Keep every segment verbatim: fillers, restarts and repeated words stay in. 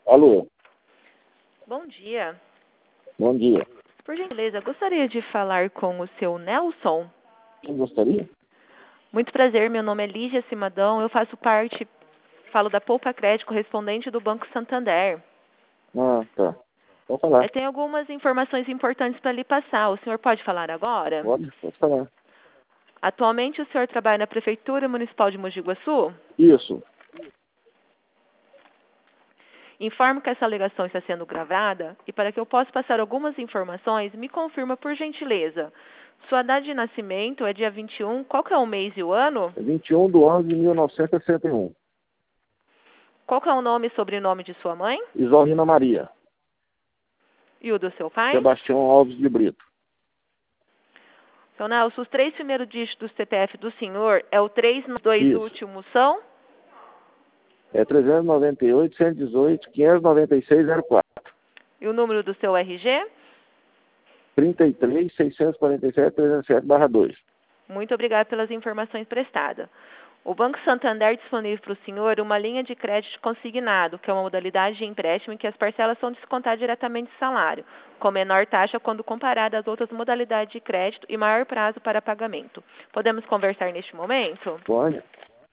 Alô, Bom dia. bom dia. Por gentileza, gostaria de falar com o seu Nelson. Quem gostaria? Muito prazer, meu nome é Lígia Cimadão, eu faço parte, falo da Poupa Crédito, correspondente do Banco Santander. Ah, tá. Pode falar. Eu tenho algumas informações importantes para lhe passar. O senhor pode falar agora? Pode, pode falar. Atualmente o senhor trabalha na Prefeitura Municipal de Mogi Guaçu? Isso. Informo que essa alegação está sendo gravada e para que eu possa passar algumas informações, me confirma por gentileza. Sua data de nascimento é dia vinte e um, qual que é o mês e o ano? É vinte e um de onze de mil novecentos e sessenta e um. Qual que é o nome e sobrenome de sua mãe? Isolina Maria. E o do seu pai? Sebastião Alves de Brito. Então, Nelson, os três primeiros dígitos do C P F do senhor é o três, os dois Isso. últimos são? É trezentos e noventa e oito, cento e dezoito, quinhentos e noventa e seis, zero quatro. E o número do seu R G? trinta e três, seiscentos e quarenta e sete, trezentos e sete barra dois. Muito obrigada pelas informações prestadas. O Banco Santander disponível para o senhor uma linha de crédito consignado, que é uma modalidade de empréstimo em que as parcelas são descontadas diretamente do salário, com menor taxa quando comparada às outras modalidades de crédito e maior prazo para pagamento. Podemos conversar neste momento? Pode?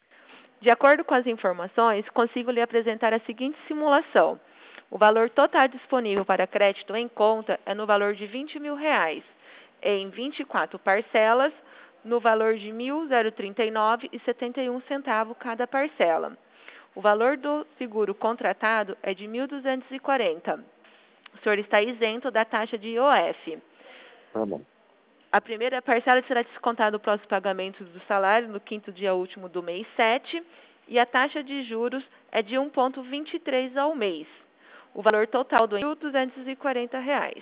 De acordo com as informações, consigo lhe apresentar a seguinte simulação. O valor total disponível para crédito em conta é no valor de vinte mil reais, em vinte e quatro parcelas, no valor de mil e trinta e nove reais e setenta e um centavos cada parcela. O valor do seguro contratado é de mil duzentos e quarenta reais. O senhor está isento da taxa de I O F. Tá bom. A primeira parcela será descontada no próximo pagamento do salário, no quinto dia último do mês sete, e a taxa de juros é de um vírgula vinte e três ao mês. O valor total do mil duzentos e quarenta reais.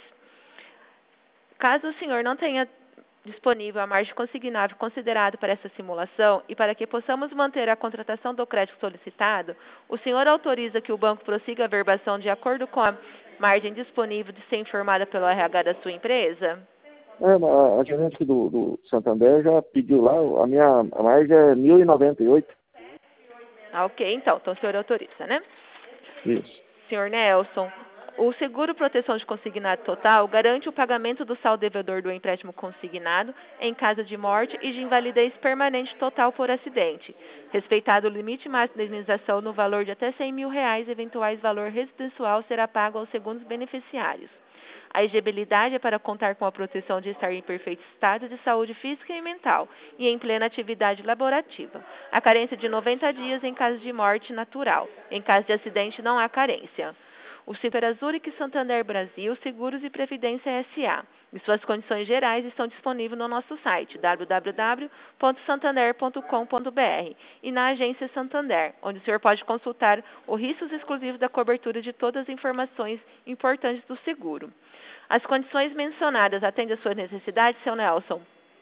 Caso o senhor não tenha disponível a margem consignável considerada para essa simulação e para que possamos manter a contratação do crédito solicitado, o senhor autoriza que o banco prossiga a verbação de acordo com a margem disponível de ser informada pelo R H da sua empresa? É, mas a, a gerente do, do Santander já pediu lá, a minha a margem é mil e noventa e oito. Ah, ok, então, então o senhor autoriza, né? Isso. senhor Nelson, o seguro proteção de consignado total garante o pagamento do saldo devedor do empréstimo consignado em caso de morte e de invalidez permanente total por acidente, respeitado o limite máximo de indenização no valor de até cem mil reais, eventuais valor residencial será pago aos segundos beneficiários. A elegibilidade é para contar com a proteção de estar em perfeito estado de saúde física e mental e em plena atividade laborativa. A carência de noventa dias em caso de morte natural. Em caso de acidente, não há carência. O Super Zurich Santander Brasil Seguros e Previdência S A e suas condições gerais estão disponíveis no nosso site w w w ponto santander ponto com ponto b r e na agência Santander, onde o senhor pode consultar os riscos exclusivos da cobertura de todas as informações importantes do seguro. As condições mencionadas atendem às suas necessidades, seu Nelson?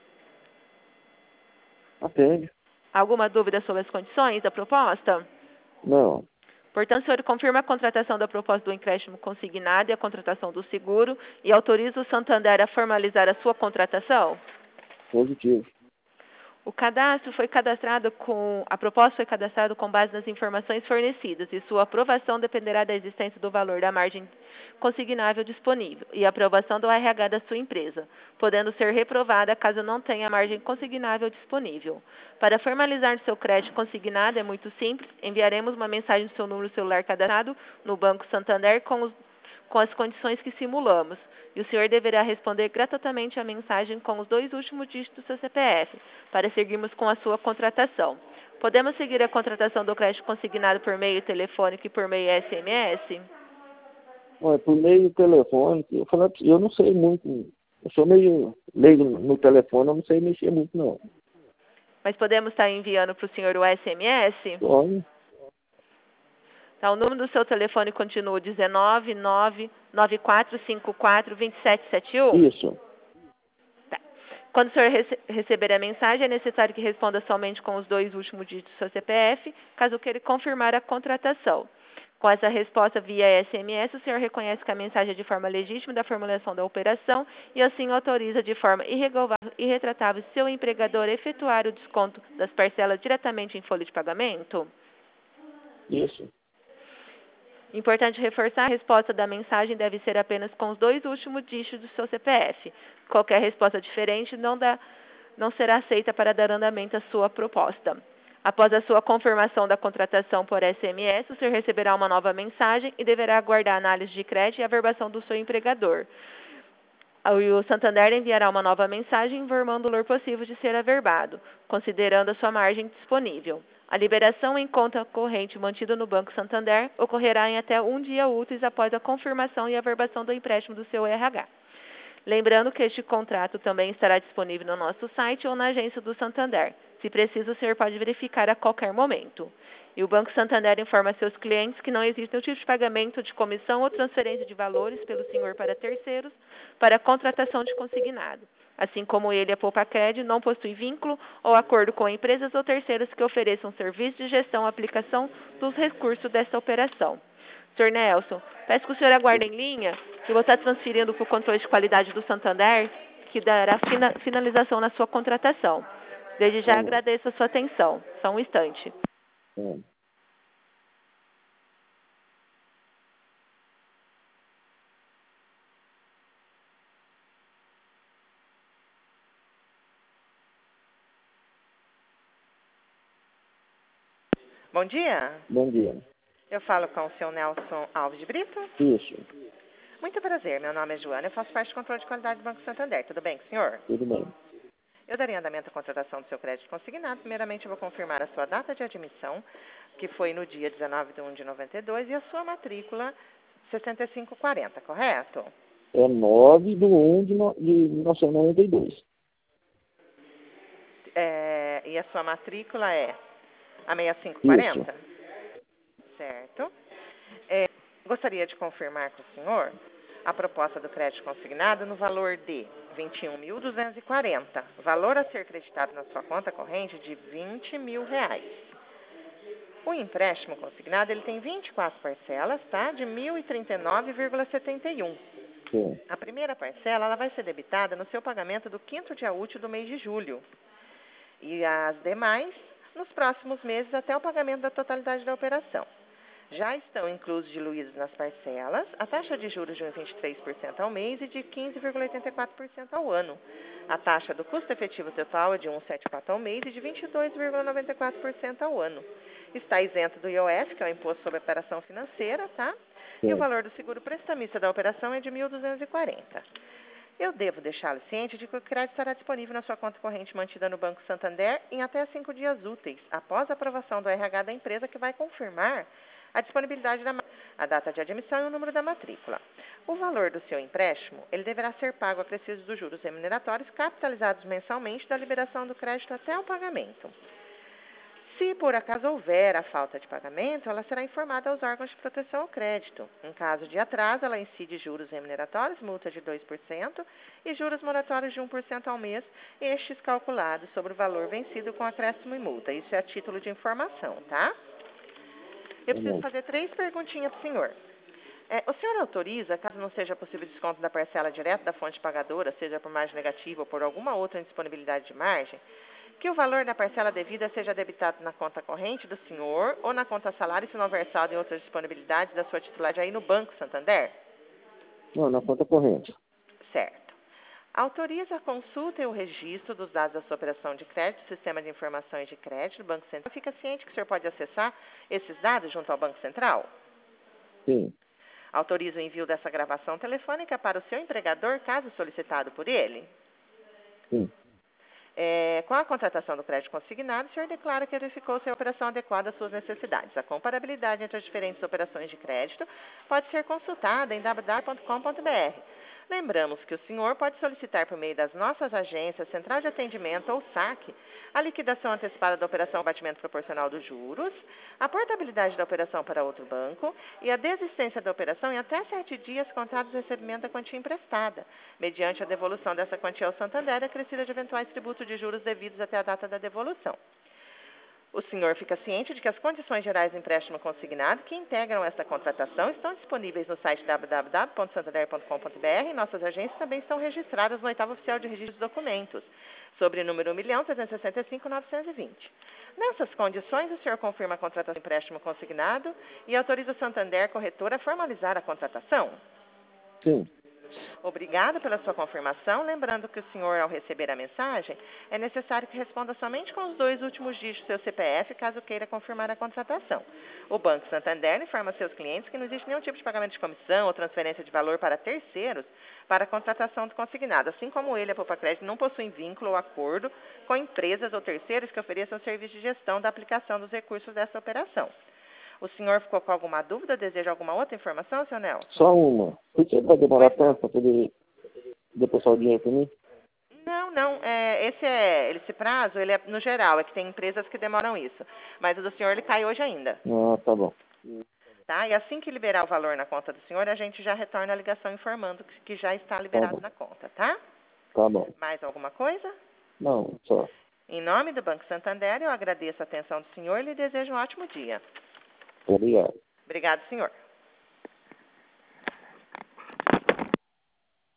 Atende. Alguma dúvida sobre as condições da proposta? Não. Portanto, o senhor confirma a contratação da proposta do empréstimo consignado e a contratação do seguro e autoriza o Santander a formalizar a sua contratação? Positivo. O cadastro foi cadastrado com... A proposta foi cadastrada com base nas informações fornecidas e sua aprovação dependerá da existência do valor da margem consignável disponível e a aprovação do R H da sua empresa, podendo ser reprovada caso não tenha margem consignável disponível. Para formalizar seu crédito consignado é muito simples, enviaremos uma mensagem do seu número celular cadastrado no Banco Santander com, os, com as condições que simulamos. E o senhor deverá responder gratuitamente a mensagem com os dois últimos dígitos do seu C P F, para seguirmos com a sua contratação. Podemos seguir a contratação do crédito consignado por meio telefônico e por meio S M S? Olha, por meio telefônico, eu falei, eu não sei muito, eu sou meio leigo no telefone, eu não sei mexer muito não. Mas podemos estar enviando para o senhor o S M S? Olha, Tá, o número do seu telefone continua dezenove, nove, nove quatro cinco quatro, dois sete sete um? isso. Tá. Quando o senhor rece receber a mensagem, é necessário que responda somente com os dois últimos dígitos do seu C P F, caso queira confirmar a contratação. Com essa resposta via S M S, o senhor reconhece que a mensagem é de forma legítima da formulação da operação e assim autoriza de forma irrevogável e retratável seu empregador a efetuar o desconto das parcelas diretamente em folha de pagamento? Isso. Importante reforçar, a resposta da mensagem deve ser apenas com os dois últimos dígitos do seu C P F. Qualquer resposta diferente não, dá, não será aceita para dar andamento à sua proposta. Após a sua confirmação da contratação por S M S, o senhor receberá uma nova mensagem e deverá aguardar a análise de crédito e a averbação do seu empregador. O Santander enviará uma nova mensagem informando o valor possível de ser averbado, considerando a sua margem disponível. A liberação em conta corrente mantida no Banco Santander ocorrerá em até um dia úteis após a confirmação e averbação do empréstimo do seu R H. Lembrando que este contrato também estará disponível no nosso site ou na agência do Santander. Se preciso, o senhor pode verificar a qualquer momento. E o Banco Santander informa seus clientes que não existe nenhum tipo de pagamento de comissão ou transferência de valores pelo senhor para terceiros para a contratação de consignado. Assim como ele, a Poupacred não possui vínculo ou acordo com empresas ou terceiros que ofereçam serviço de gestão ou aplicação dos recursos desta operação. senhor Nelson, peço que o senhor aguarde em linha, que eu vou estar transferindo para o controle de qualidade do Santander, que dará fina, finalização na sua contratação. Desde já Tá. agradeço a sua atenção. Só um instante. Tá. Bom dia. Bom dia. Eu falo com o seu Nelson Alves de Brito. Isso, Muito prazer, meu nome é Joana, eu faço parte do controle de qualidade do Banco Santander. Tudo bem com o senhor? tudo bem. Eu daria andamento à contratação do seu crédito consignado. Primeiramente, eu vou confirmar a sua data de admissão, que foi no dia dezenove de um de noventa e dois, e a sua matrícula sessenta e cinco quarenta, correto? É nove de um de, no, de mil novecentos e noventa e dois. É, e a sua matrícula é a sessenta e cinco quarenta? Certo. É, gostaria de confirmar com o senhor a proposta do crédito consignado no valor de vinte e um mil duzentos e quarenta, valor a ser creditado na sua conta corrente de vinte mil reais. O empréstimo consignado ele tem vinte e quatro parcelas, tá? De mil e trinta e nove vírgula setenta e um. Sim. A primeira parcela ela vai ser debitada no seu pagamento do quinto dia útil do mês de julho. E as demais nos próximos meses até o pagamento da totalidade da operação. Já estão inclusos diluídos nas parcelas a taxa de juros de um vírgula vinte e três por cento ao mês e de quinze vírgula oitenta e quatro por cento ao ano. A taxa do custo efetivo total é de um vírgula setenta e quatro por cento ao mês e de vinte e dois vírgula noventa e quatro por cento ao ano. Está isento do I O F, que é o Imposto sobre Operação Financeira, tá? Sim. E o valor do seguro prestamista da operação é de mil duzentos e quarenta. Eu devo deixá-lo ciente de que o crédito estará disponível na sua conta corrente mantida no Banco Santander em até cinco dias úteis, após a aprovação do R H da empresa, que vai confirmar a disponibilidade da a data de admissão e o número da matrícula. O valor do seu empréstimo, ele deverá ser pago acrescidos dos juros remuneratórios capitalizados mensalmente da liberação do crédito até o pagamento. Se por acaso houver a falta de pagamento, ela será informada aos órgãos de proteção ao crédito. Em caso de atraso, ela incide juros remuneratórios, multa de dois por cento e juros moratórios de um por cento ao mês, estes calculados sobre o valor vencido com acréscimo e multa. Isso é a título de informação, tá? Eu preciso fazer três perguntinhas para o senhor. É, o senhor autoriza, caso não seja possível desconto da parcela direto da fonte pagadora, seja por margem negativa ou por alguma outra indisponibilidade de margem, que o valor da parcela devida seja debitado na conta corrente do senhor ou na conta salário, se não versado em outras disponibilidades da sua titularidade aí no Banco Santander? Não, na conta corrente. Certo. Autoriza a consulta e o registro dos dados da sua operação de crédito, Sistema de Informações de Crédito do Banco Central. Fica ciente que o senhor pode acessar esses dados junto ao Banco Central? Sim. Autoriza o envio dessa gravação telefônica para o seu empregador, caso solicitado por ele? Sim. É, com a contratação do crédito consignado, o senhor declara que verificou se a operação adequada às suas necessidades. A comparabilidade entre as diferentes operações de crédito pode ser consultada em w w w ponto com ponto b r. Lembramos que o senhor pode solicitar por meio das nossas agências, Central de Atendimento ou S A C, a liquidação antecipada da operação abatimento proporcional dos juros, a portabilidade da operação para outro banco e a desistência da operação em até sete dias contados do recebimento da quantia emprestada, mediante a devolução dessa quantia ao Santander acrescida de eventuais tributos de juros devidos até a data da devolução. O senhor fica ciente de que as condições gerais do empréstimo consignado que integram esta contratação estão disponíveis no site w w w ponto santander ponto com ponto b r e nossas agências também estão registradas no oitavo oficial de registro de documentos, sobre o número um milhão trezentos e sessenta e cinco mil novecentos e vinte. Nessas condições, o senhor confirma a contratação do empréstimo consignado e autoriza o Santander Corretora a formalizar a contratação? Sim. Obrigada pela sua confirmação. Lembrando que o senhor, ao receber a mensagem, é necessário que responda somente com os dois últimos dígitos do seu C P F, caso queira confirmar a contratação. O Banco Santander informa seus clientes que não existe nenhum tipo de pagamento de comissão ou transferência de valor para terceiros para a contratação do consignado, assim como ele, a Poupa Crédito, não possuem vínculo ou acordo com empresas ou terceiros que ofereçam serviço de gestão da aplicação dos recursos dessa operação. O senhor ficou com alguma dúvida? Deseja alguma outra informação, senhor Nelson? Só uma. Por que vai demorar tanto para poder depositar o dinheiro para mim? Não, não. É, esse, é, esse prazo, ele é no geral, é que tem empresas que demoram isso. Mas o do senhor, ele cai hoje ainda. Ah, tá bom. Tá? E assim que liberar o valor na conta do senhor, a gente já retorna a ligação informando que, que já está liberado Tá na conta, tá? Tá bom. Mais alguma coisa? Não, só. Em nome do Banco Santander, eu agradeço a atenção do senhor e lhe desejo um ótimo dia. Obrigado. Obrigado, senhor.